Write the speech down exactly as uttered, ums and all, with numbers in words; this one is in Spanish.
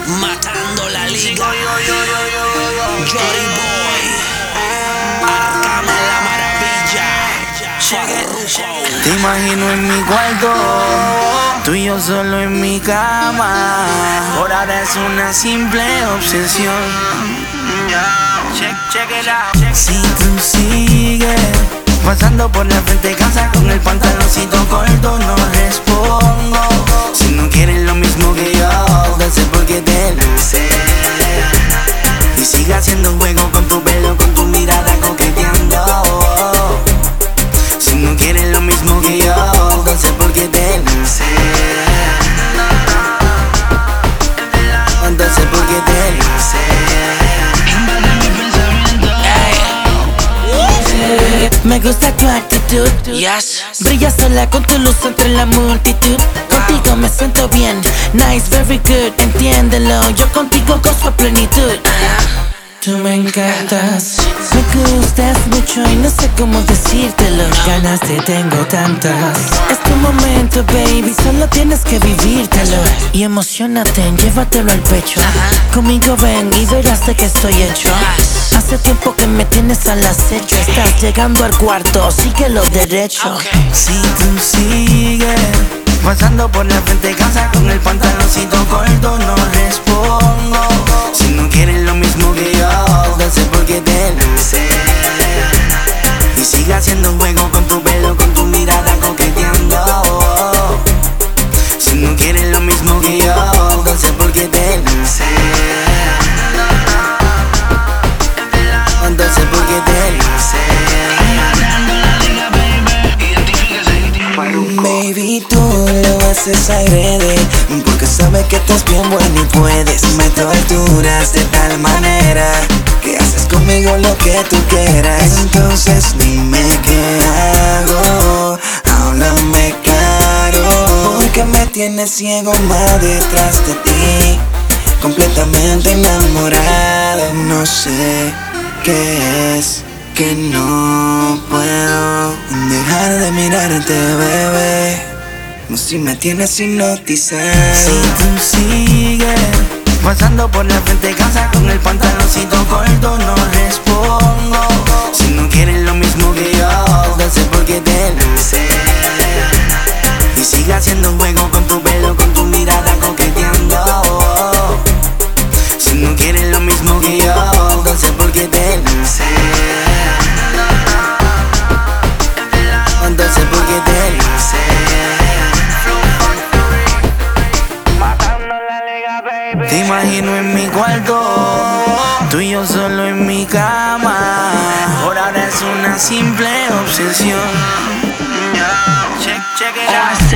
matando la liga. Jory Boy, Arcángel la maravilla. Te imagino en mi cuarto, tú y yo solo en mi cama. Por ahora es una simple obsesión. Check, check it out. Si tú sigues pasando por la frente casa con el pantaloncito corto, no respondo. Si no quieres lo mismo que yo, no sé por qué te luce. Y sigue haciendo juego con tu pelo, con tu mirada coqueteando. Si no quieres lo mismo que yo, no sé por qué te luce. No sé por qué te luce. Me gusta tu actitud, Yes. brilla sola con tu luz entre la multitud. Contigo me siento bien, nice, very good, entiéndelo. Yo contigo gozo a plenitud. Tú me encantas, me gustas mucho y no sé cómo decírtelo. Ganas te tengo tantas. Es tu momento, baby, solo tienes que vivírtelo. Y emocionate, llévatelo al pecho. Conmigo ven y verás de qué estoy hecho. Hace tiempo que me tienes al acecho. Estás llegando al cuarto, síguelo derecho. Si tú sigues pasando por la frente casa con el pantaloncito corto, no respondo. Si no quieres lo mismo que yo, no sé por qué te luce. Y sigue haciendo juego con tu pelo, con tu mirada coqueteando. Si no quieres lo mismo que yo, no sé por qué te luce. No sé por qué te luce. Baby, tú lo haces agrede, porque sabes que estás bien buena y puedes. Me torturas de tal manera que haces conmigo lo que tú quieras. Entonces dime qué hago, háblame claro, porque me tienes ciego más detrás de ti, completamente enamorado. No sé qué es que no puedo dejar de mirarte, bebé. No, si me tienes hipnotizado. Si tú sigues pasando por la frente casa con el pantaloncito corto, no respondo. Si no quieres lo mismo que yo, no sé por qué te luce. Y sigue haciendo juego con tu pelo, con tu mirada coqueteando. Si no quieres lo mismo que yo, no sé por qué te luce. No sé por qué te luce. Te imagino en mi cuarto, tú y yo solo en mi cama. Por ahora es una simple obsesión. Check, check it out.